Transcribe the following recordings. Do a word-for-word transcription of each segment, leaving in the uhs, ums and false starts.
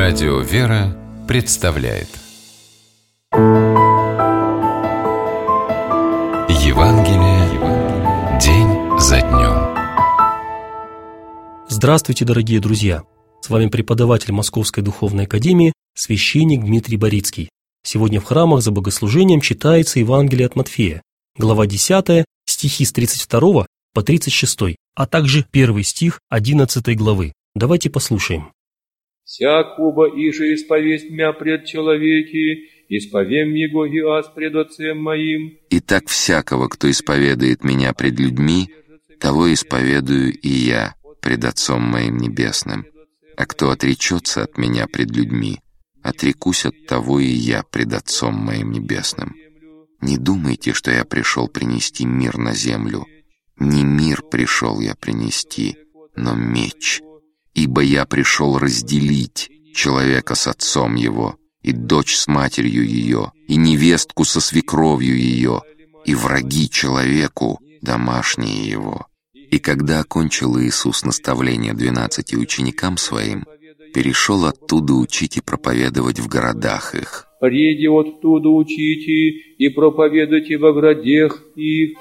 Радио «Вера» представляет Евангелие день за днем. Здравствуйте, дорогие друзья! С вами преподаватель Московской Духовной Академии, священник Дмитрий Борицкий. Сегодня в храмах за богослужением читается Евангелие от Матфея, глава десятая, стихи с тридцать второго по тридцать шестой, а также первый стих одиннадцатой главы. Давайте послушаем. «Всякого иже исповесть мя пред человеки, исповем его и аз пред Отцем моим». «Итак, всякого, кто исповедует меня пред людьми, того исповедую и я пред Отцом моим Небесным. А кто отречется от меня пред людьми, отрекусь от того и я пред Отцом моим Небесным. Не думайте, что я пришел принести мир на землю. Не мир пришел я принести, но меч. Ибо я пришел разделить человека с отцом его, и дочь с матерью ее, и невестку со свекровью ее, и враги человеку домашние его». И когда окончил Иисус наставление двенадцати ученикам своим, перешел оттуда учить и проповедовать в городах их. «Приди оттуда учите и проповедуйте во градах их».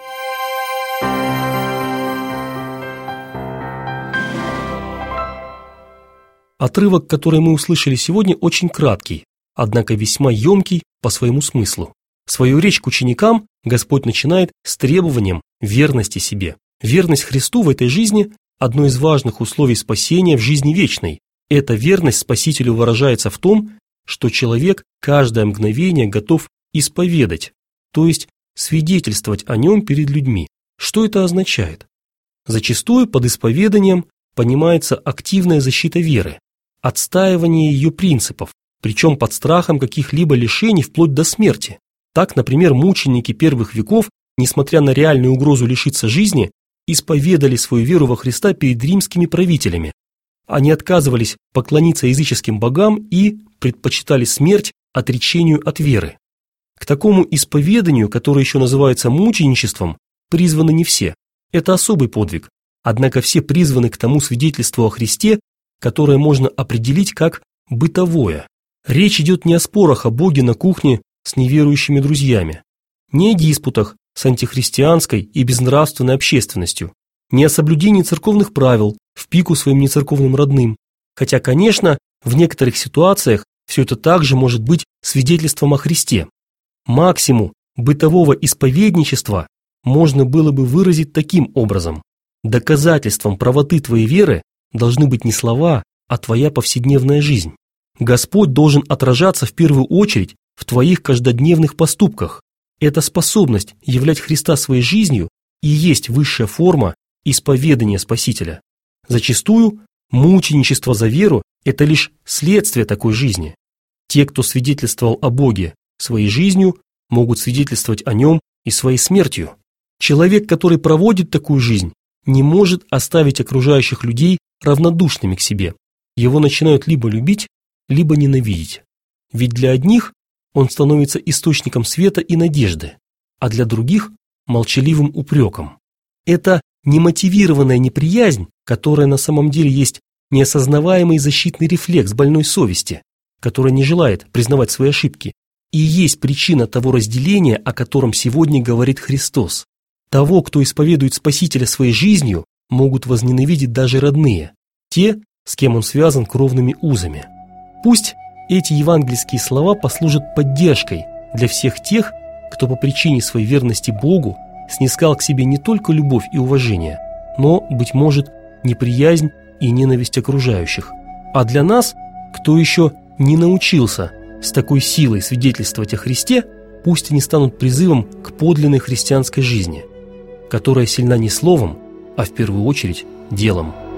Отрывок, который мы услышали сегодня, очень краткий, однако весьма емкий по своему смыслу. Свою речь к ученикам Господь начинает с требованием верности себе. Верность Христу в этой жизни – одно из важных условий спасения в жизни вечной. Эта верность Спасителю выражается в том, что человек каждое мгновение готов исповедать, то есть свидетельствовать о нем перед людьми. Что это означает? Зачастую под исповеданием понимается активная защита веры, отстаивание ее принципов, причем под страхом каких-либо лишений вплоть до смерти. Так, например, мученики первых веков, несмотря на реальную угрозу лишиться жизни, исповедали свою веру во Христа перед римскими правителями. Они отказывались поклониться языческим богам и предпочитали смерть отречению от веры. К такому исповеданию, которое еще называется мученичеством, призваны не все. Это особый подвиг. Однако все призваны к тому свидетельству о Христе, которое можно определить как бытовое. Речь идет не о спорах о Боге на кухне с неверующими друзьями, не о диспутах с антихристианской и безнравственной общественностью, не о соблюдении церковных правил в пику своим нецерковным родным, хотя, конечно, в некоторых ситуациях все это также может быть свидетельством о Христе. Максимум бытового исповедничества можно было бы выразить таким образом: доказательством правоты твоей веры должны быть не слова, а твоя повседневная жизнь. Господь должен отражаться в первую очередь в твоих каждодневных поступках. Эта способность являть Христа своей жизнью и есть высшая форма исповедания Спасителя. Зачастую мученичество за веру – это лишь следствие такой жизни. Те, кто свидетельствовал о Боге своей жизнью, могут свидетельствовать о Нем и своей смертью. Человек, который проводит такую жизнь, не может оставить окружающих людей равнодушными к себе. Его начинают либо любить, либо ненавидеть. Ведь для одних он становится источником света и надежды, а для других – молчаливым упреком. Это немотивированная неприязнь, которая на самом деле есть неосознаваемый защитный рефлекс больной совести, которая не желает признавать свои ошибки, и есть причина того разделения, о котором сегодня говорит Христос. Того, кто исповедует Спасителя своей жизнью, могут возненавидеть даже родные, те, с кем он связан кровными узами. Пусть эти евангельские слова послужат поддержкой для всех тех, кто по причине своей верности Богу снискал к себе не только любовь и уважение, но, быть может, неприязнь и ненависть окружающих. А для нас, кто еще не научился с такой силой свидетельствовать о Христе, пусть они станут призывом к подлинной христианской жизни, которая сильна не словом, а в первую очередь делом.